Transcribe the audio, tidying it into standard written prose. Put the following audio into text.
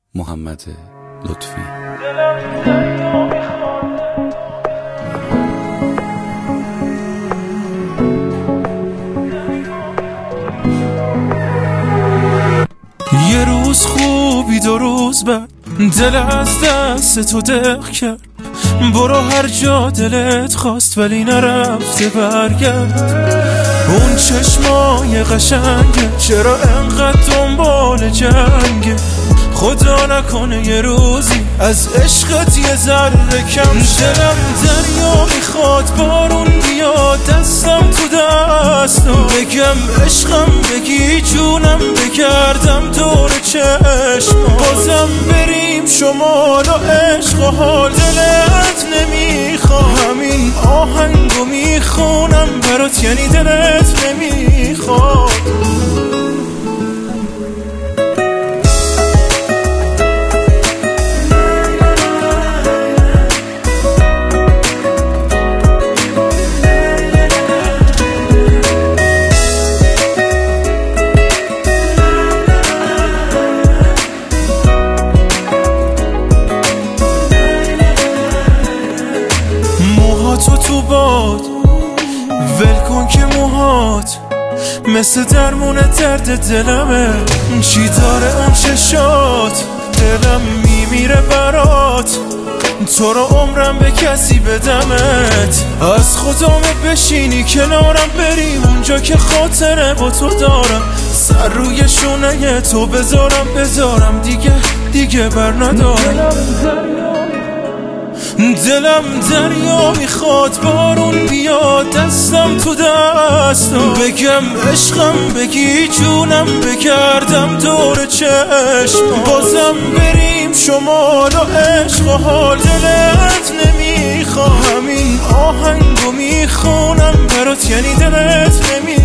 محمد لطفی. یه روز خوبی دو روز بعد دل از دست تو دق کرد، برو هر جا دلت خواست ولی نرفته برگرد. اون چشمای قشنگه چرا انقدر دنبال جنگه، خدا نکنه یه روزی از عشقت یه ذره کم. دلم دریا میخواد بارون بیاد دستم تو دستم، بگم عشقم بگی جونم بگردم دور چشم، بازم بریم شمال و عشق و حال دلت نمیخواد. همین آهنگو میخونم برات یعنی دلت نمیخواد. تو باد ول کن که موهات مثل درمون درد دلمه، چی داره اون چشات دلم میمیره برات، تو رو عمرم به کسی بدمت، از خدامه بشینی کنارم بریم اونجا که خاطره با تو دارم، سر روی شونه تو بذارم دیگه بر ندارم. دلم دریا میخواد بارون بیاد دستم تو دستم، بگم عشقم بگی جونم بگردم دور چشم، بازم بریم شمال و عشق و حال دلت نمیخواد. همین آهنگو میخونم برات یعنی دلت نمیخواد.